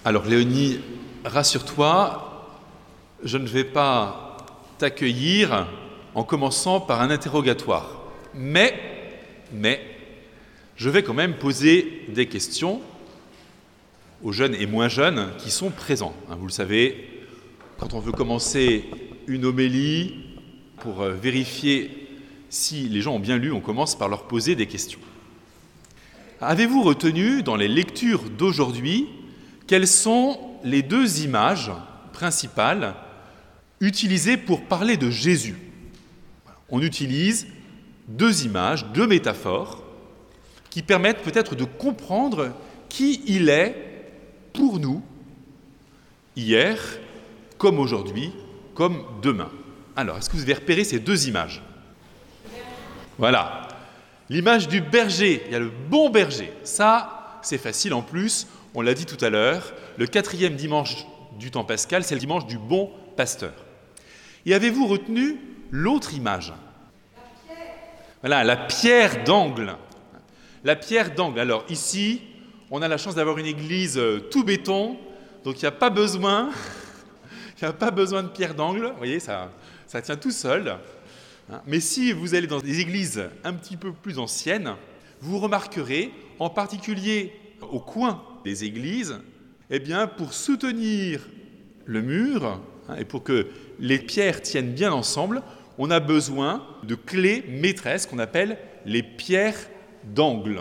Alors Léonie, rassure-toi, je ne vais pas t'accueillir en commençant par un interrogatoire. Mais, je vais quand même poser des questions aux jeunes et moins jeunes qui sont présents. Vous le savez, quand on veut commencer une homélie, pour vérifier si les gens ont bien lu, on commence par leur poser des questions. Avez-vous retenu dans les lectures d'aujourd'hui quelles sont les deux images principales utilisées pour parler de Jésus ? On utilise deux images, deux métaphores qui permettent peut-être de comprendre qui il est pour nous, hier, comme aujourd'hui, comme demain. Alors, est-ce que vous avez repéré ces deux images ? Voilà. L'image du berger, il y a le bon berger. Ça, c'est facile en plus, on l'a dit tout à l'heure, le 4e dimanche du temps pascal, c'est le dimanche du bon pasteur. Et avez-vous retenu l'autre image ? Voilà, la pierre d'angle. La pierre d'angle. Alors ici, on a la chance d'avoir une église tout béton, donc il n'y a pas besoin de pierre d'angle. Vous voyez, ça tient tout seul. Mais si vous allez dans des églises un petit peu plus anciennes, vous remarquerez, en particulier au coin des églises, eh bien, pour soutenir le mur et pour que les pierres tiennent bien ensemble, on a besoin de clés maîtresses qu'on appelle les pierres d'angle.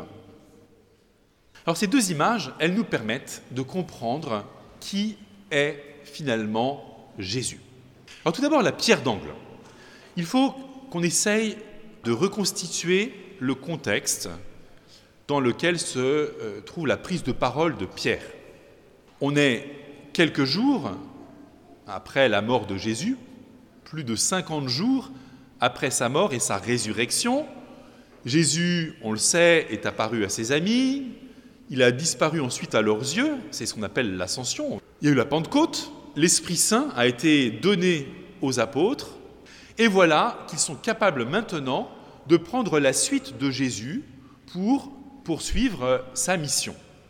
Alors ces deux images, elles nous permettent de comprendre qui est finalement Jésus. Alors tout d'abord, la pierre d'angle. Il faut qu'on essaye de reconstituer le contexte dans lequel se trouve la prise de parole de Pierre. On est quelques jours après la mort de Jésus, plus de 50 jours après sa mort et sa résurrection. Jésus, on le sait, est apparu à ses amis, il a disparu ensuite à leurs yeux, c'est ce qu'on appelle l'ascension. Il y a eu la Pentecôte, l'Esprit Saint a été donné aux apôtres, et voilà qu'ils sont capables maintenant de prendre la suite de Jésus pour poursuivre sa mission.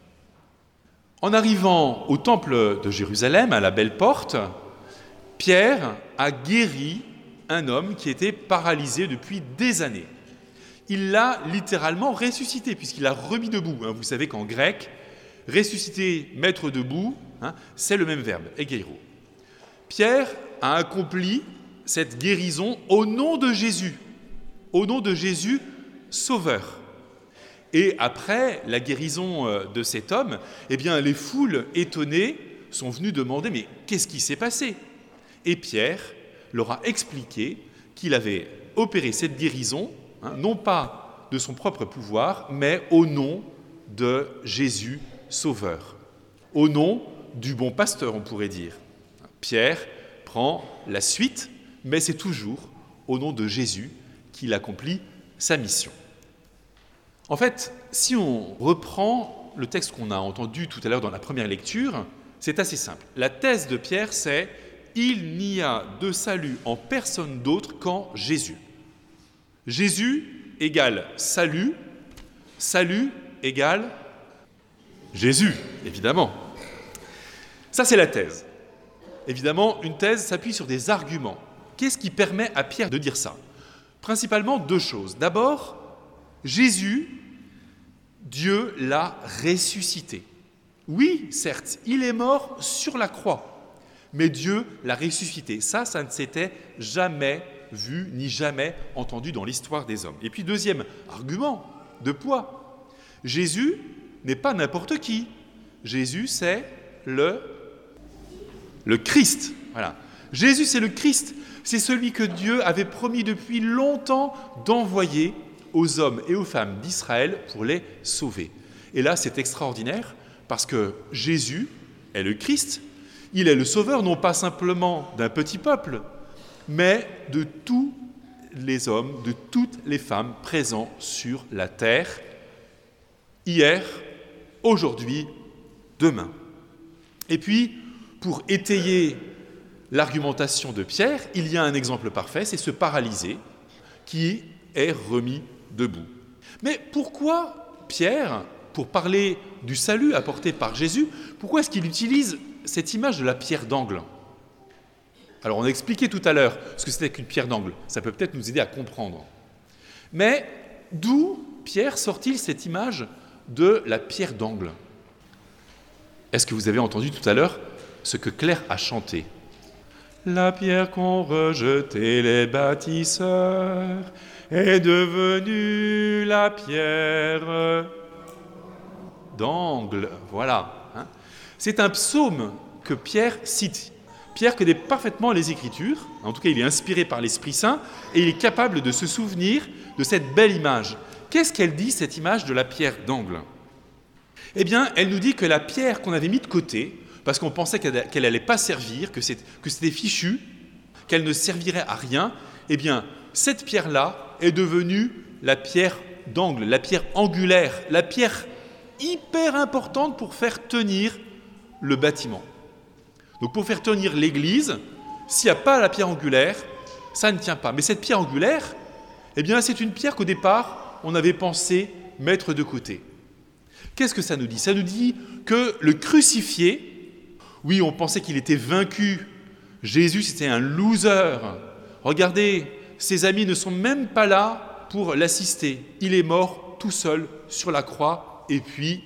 En arrivant au temple de Jérusalem, à la Belle Porte, Pierre a guéri un homme qui était paralysé depuis des années. Il l'a littéralement ressuscité, puisqu'il l'a remis debout. Vous savez qu'en grec, ressusciter, mettre debout, c'est le même verbe, egeiro. Pierre a accompli cette guérison au nom de Jésus sauveur. Et après la guérison de cet homme, eh bien, les foules étonnées sont venues demander « Mais qu'est-ce qui s'est passé ?» Et Pierre leur a expliqué qu'il avait opéré cette guérison, non pas de son propre pouvoir, mais au nom de Jésus sauveur, au nom du bon pasteur, on pourrait dire. Pierre prend la suite, mais c'est toujours au nom de Jésus qu'il accomplit sa mission. En fait, si on reprend le texte qu'on a entendu tout à l'heure dans la première lecture, c'est assez simple. La thèse de Pierre, c'est « Il n'y a de salut en personne d'autre qu'en Jésus ». Jésus égale salut, salut égale Jésus, évidemment. Ça, c'est la thèse. Évidemment, une thèse s'appuie sur des arguments. Qu'est-ce qui permet à Pierre de dire ça ? Principalement deux choses. D'abord, Jésus, Dieu l'a ressuscité. Oui, certes, il est mort sur la croix, mais Dieu l'a ressuscité. Ça ne s'était jamais vu ni jamais entendu dans l'histoire des hommes. Et puis deuxième argument de poids, Jésus n'est pas n'importe qui. Jésus, c'est le Christ. Voilà. Jésus, c'est le Christ. C'est celui que Dieu avait promis depuis longtemps d'envoyer aux hommes et aux femmes d'Israël pour les sauver. Et là, c'est extraordinaire parce que Jésus est le Christ. Il est le sauveur, non pas simplement d'un petit peuple, mais de tous les hommes, de toutes les femmes présents sur la terre, hier, aujourd'hui, demain. Et puis, pour étayer l'argumentation de Pierre, il y a un exemple parfait, c'est ce paralysé qui est remis debout. Mais pourquoi Pierre pour parler du salut apporté par Jésus, pourquoi est-ce qu'il utilise cette image de la pierre d'angle ? Alors on a expliqué tout à l'heure ce que c'était qu'une pierre d'angle, ça peut peut-être nous aider à comprendre. Mais d'où Pierre sort-il cette image de la pierre d'angle ? Est-ce que vous avez entendu tout à l'heure ce que Claire a chanté ? La pierre qu'ont rejetée les bâtisseurs est devenue la pierre d'angle. Voilà. C'est un psaume que Pierre cite. Pierre connaît parfaitement les Écritures, en tout cas il est inspiré par l'Esprit Saint, et il est capable de se souvenir de cette belle image. Qu'est-ce qu'elle dit, cette image de la pierre d'angle ? Eh bien, elle nous dit que la pierre qu'on avait mise de côté, parce qu'on pensait qu'elle n'allait pas servir, que c'était fichu, qu'elle ne servirait à rien, eh bien, cette pierre-là est devenue la pierre d'angle, la pierre angulaire, la pierre hyper importante pour faire tenir le bâtiment. Donc pour faire tenir l'église, s'il n'y a pas la pierre angulaire, ça ne tient pas. Mais cette pierre angulaire, eh bien, c'est une pierre qu'au départ, on avait pensé mettre de côté. Qu'est-ce que ça nous dit ? Ça nous dit que le crucifié, oui, on pensait qu'il était vaincu. Jésus, c'était un loser. Regardez, ses amis ne sont même pas là pour l'assister. Il est mort tout seul sur la croix, et puis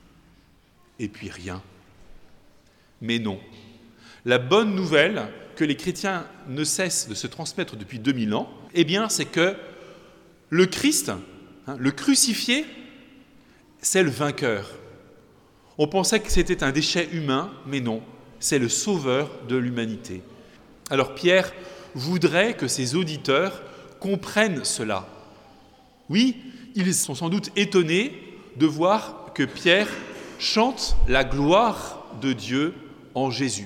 rien. Mais non. La bonne nouvelle que les chrétiens ne cessent de se transmettre depuis 2000 ans, eh bien, c'est que le Christ, le crucifié, c'est le vainqueur. On pensait que c'était un déchet humain, mais non, c'est le sauveur de l'humanité. Alors Pierre voudrait que ses auditeurs comprennent cela. Oui, ils sont sans doute étonnés de voir que Pierre chante la gloire de Dieu en Jésus.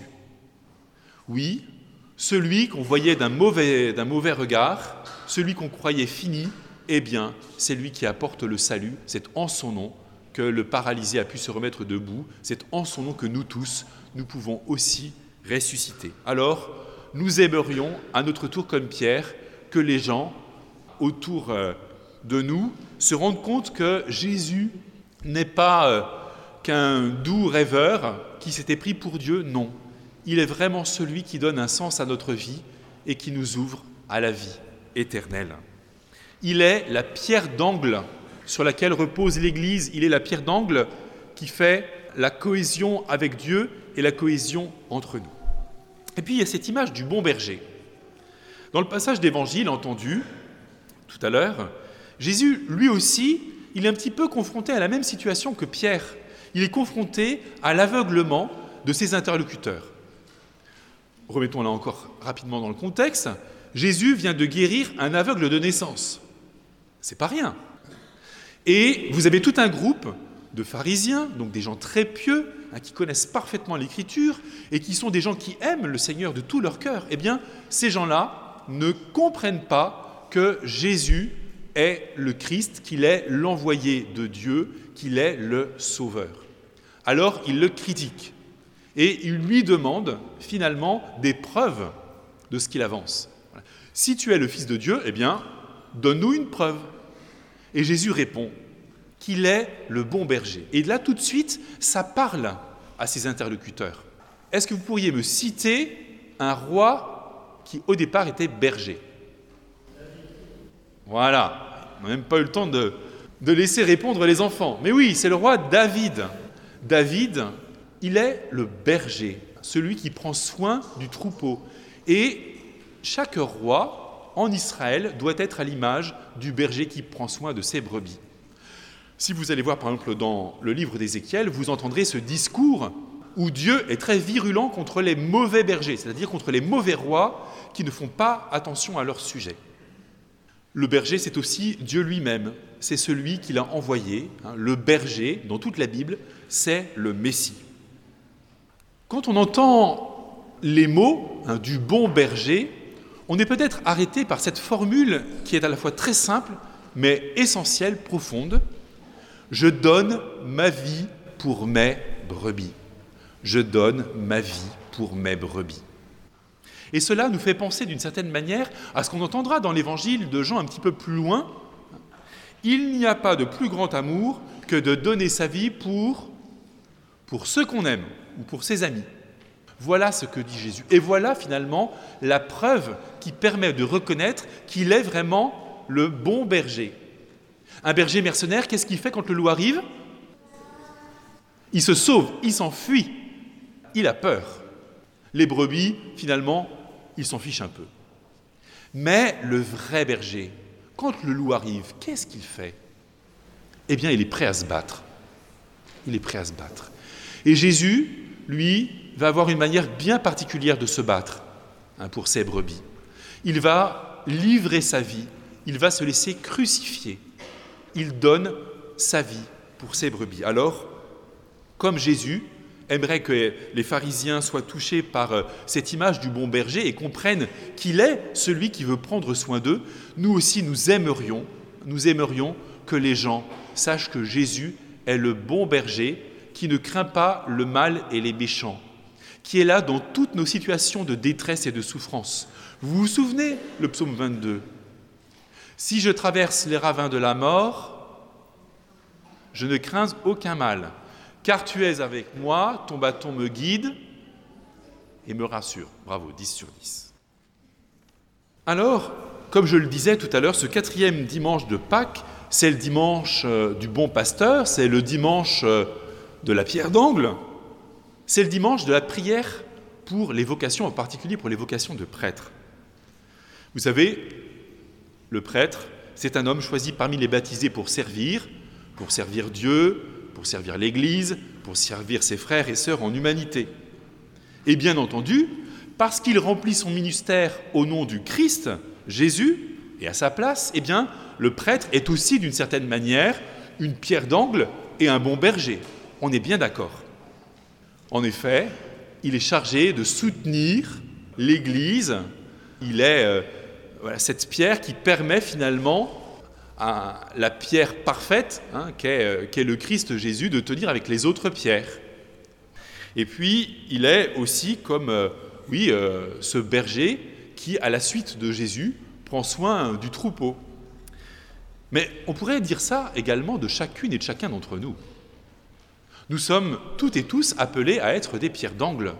Oui, celui qu'on voyait d'un mauvais regard, celui qu'on croyait fini, eh bien, c'est lui qui apporte le salut. C'est en son nom que le paralysé a pu se remettre debout. C'est en son nom que nous tous, nous pouvons aussi ressusciter. Alors, nous aimerions, à notre tour comme Pierre, que les gens autour de nous se rendent compte que Jésus n'est pas qu'un doux rêveur qui s'était pris pour Dieu, non. Il est vraiment celui qui donne un sens à notre vie et qui nous ouvre à la vie éternelle. Il est la pierre d'angle sur laquelle repose l'Église. Il est la pierre d'angle qui fait la cohésion avec Dieu et la cohésion entre nous. Et puis il y a cette image du bon berger. Dans le passage d'Évangile entendu tout à l'heure, Jésus, lui aussi, il est un petit peu confronté à la même situation que Pierre. Il est confronté à l'aveuglement de ses interlocuteurs. Remettons là encore rapidement dans le contexte. Jésus vient de guérir un aveugle de naissance. C'est pas rien. Et vous avez tout un groupe de pharisiens, donc des gens très pieux, qui connaissent parfaitement l'Écriture et qui sont des gens qui aiment le Seigneur de tout leur cœur. Eh bien, ces gens-là ne comprennent pas que Jésus est le Christ, qu'il est l'envoyé de Dieu, qu'il est le Sauveur. Alors, ils le critiquent et ils lui demandent finalement des preuves de ce qu'il avance. Si tu es le Fils de Dieu, eh bien, donne-nous une preuve. Et Jésus répond qu'il est le bon berger. Et là, tout de suite, ça parle à ses interlocuteurs. Est-ce que vous pourriez me citer un roi qui, au départ, était berger ? Voilà, on n'a même pas eu le temps de laisser répondre les enfants. Mais oui, c'est le roi David. David, il est le berger, celui qui prend soin du troupeau. Et chaque roi en Israël doit être à l'image du berger qui prend soin de ses brebis. Si vous allez voir par exemple dans le livre d'Ézéchiel, vous entendrez ce discours où Dieu est très virulent contre les mauvais bergers, c'est-à-dire contre les mauvais rois qui ne font pas attention à leur sujet. Le berger, c'est aussi Dieu lui-même, c'est celui qu'il a envoyé. Le berger, dans toute la Bible, c'est le Messie. Quand on entend les mots du bon berger, on est peut-être arrêté par cette formule qui est à la fois très simple, mais essentielle, profonde. Je donne ma vie pour mes brebis. Je donne ma vie pour mes brebis. Et cela nous fait penser d'une certaine manière à ce qu'on entendra dans l'évangile de Jean un petit peu plus loin. Il n'y a pas de plus grand amour que de donner sa vie pour ceux qu'on aime ou pour ses amis. Voilà ce que dit Jésus. Et voilà finalement la preuve qui permet de reconnaître qu'il est vraiment le bon berger. Un berger mercenaire, qu'est-ce qu'il fait quand le loup arrive ? Il se sauve, il s'enfuit, il a peur. Les brebis, finalement, ils s'en fichent un peu. Mais le vrai berger, quand le loup arrive, qu'est-ce qu'il fait ? Eh bien, il est prêt à se battre. Il est prêt à se battre. Et Jésus, lui, va avoir une manière bien particulière de se battre pour ses brebis. Il va livrer sa vie, il va se laisser crucifier. Il donne sa vie pour ses brebis. Alors, comme Jésus aimerait que les pharisiens soient touchés par cette image du bon berger et comprennent qu'il est celui qui veut prendre soin d'eux, nous aussi nous aimerions que les gens sachent que Jésus est le bon berger qui ne craint pas le mal et les méchants, qui est là dans toutes nos situations de détresse et de souffrance. Vous vous souvenez, le psaume 22 ? Si je traverse les ravins de la mort, je ne crains aucun mal, car tu es avec moi, ton bâton me guide et me rassure. Bravo, 10 sur 10. Alors, comme je le disais tout à l'heure, ce 4e dimanche de Pâques, c'est le dimanche du bon pasteur, c'est le dimanche de la pierre d'angle, c'est le dimanche de la prière pour les vocations, en particulier pour les vocations de prêtre. Vous savez, le prêtre, c'est un homme choisi parmi les baptisés pour servir Dieu, pour servir l'Église, pour servir ses frères et sœurs en humanité. Et bien entendu, parce qu'il remplit son ministère au nom du Christ, Jésus, et à sa place, eh bien, le prêtre est aussi d'une certaine manière une pierre d'angle et un bon berger. On est bien d'accord. En effet, il est chargé de soutenir l'Église. Il est cette pierre qui permet finalement à la pierre parfaite, qu'est le Christ Jésus, de tenir avec les autres pierres. Et puis, il est aussi comme ce berger qui, à la suite de Jésus, prend soin du troupeau. Mais on pourrait dire ça également de chacune et de chacun d'entre nous. Nous sommes toutes et tous appelés à être des pierres d'angle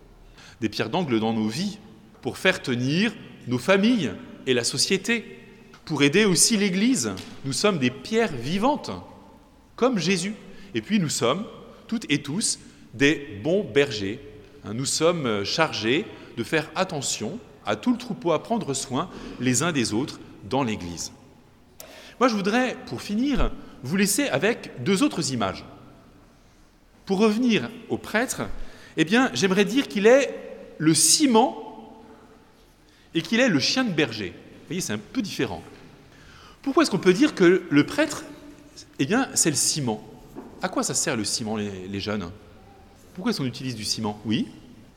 dans nos vies, pour faire tenir nos familles et la société, pour aider aussi l'Église. Nous sommes des pierres vivantes, comme Jésus. Et puis nous sommes toutes et tous des bons bergers. Nous sommes chargés de faire attention à tout le troupeau, à prendre soin les uns des autres dans l'Église. Moi, je voudrais, pour finir, vous laisser avec 2 autres images. Pour revenir au prêtre, eh bien, j'aimerais dire qu'il est le ciment et qu'il est le chien de berger. Vous voyez, c'est un peu différent. Pourquoi est-ce qu'on peut dire que le prêtre, eh bien, c'est le ciment ? À quoi ça sert le ciment, les jeunes ? Pourquoi est-ce qu'on utilise du ciment ? Oui ?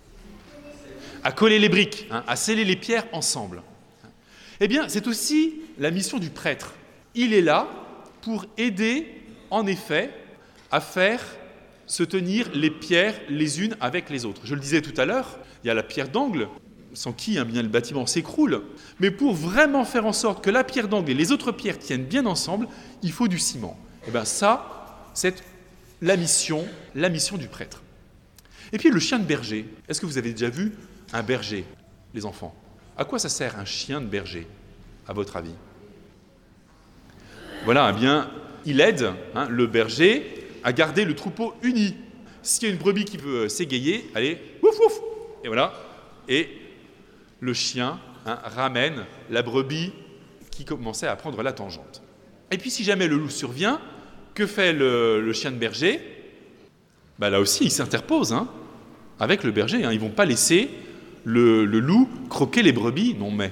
À coller les briques, à sceller les pierres ensemble. Eh bien, c'est aussi la mission du prêtre. Il est là pour aider, en effet, à faire se tenir les pierres les unes avec les autres. Je le disais tout à l'heure, il y a la pierre d'angle, sans qui bien le bâtiment s'écroule. Mais pour vraiment faire en sorte que la pierre d'angle et les autres pierres tiennent bien ensemble, il faut du ciment. Et bien ça, c'est la mission du prêtre. Et puis le chien de berger. Est-ce que vous avez déjà vu un berger, les enfants ? À quoi ça sert un chien de berger, à votre avis ? Voilà, eh bien, il aide le berger à garder le troupeau uni. S'il y a une brebis qui veut s'égayer, allez, ouf, ouf, et voilà. Et le chien ramène la brebis qui commençait à prendre la tangente. Et puis si jamais le loup survient, que fait le chien de berger ? Là aussi, il s'interpose avec le berger. Ils ne vont pas laisser le loup croquer les brebis, non mais.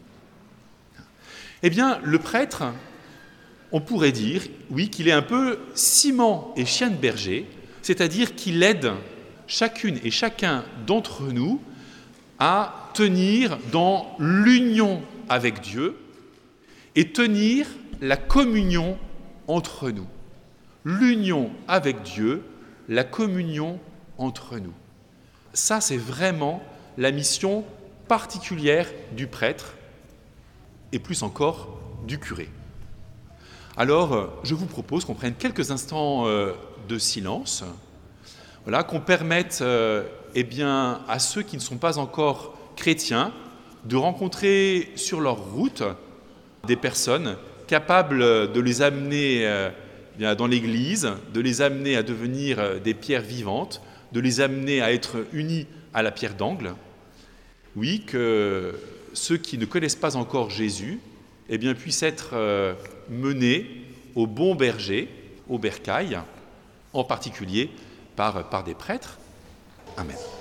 Eh bien, le prêtre, on pourrait dire, oui, qu'il est un peu ciment et chien de berger, c'est-à-dire qu'il aide chacune et chacun d'entre nous à tenir dans l'union avec Dieu et tenir la communion entre nous. L'union avec Dieu, la communion entre nous. Ça, c'est vraiment la mission particulière du prêtre et plus encore du curé. Alors, je vous propose qu'on prenne quelques instants de silence, voilà, qu'on permette à ceux qui ne sont pas encore chrétiens de rencontrer sur leur route des personnes capables de les amener dans l'Église, de les amener à devenir des pierres vivantes, de les amener à être unis à la pierre d'angle. Oui, que ceux qui ne connaissent pas encore Jésus puissent être menés au bon berger, au bercail, en particulier par des prêtres. Amen.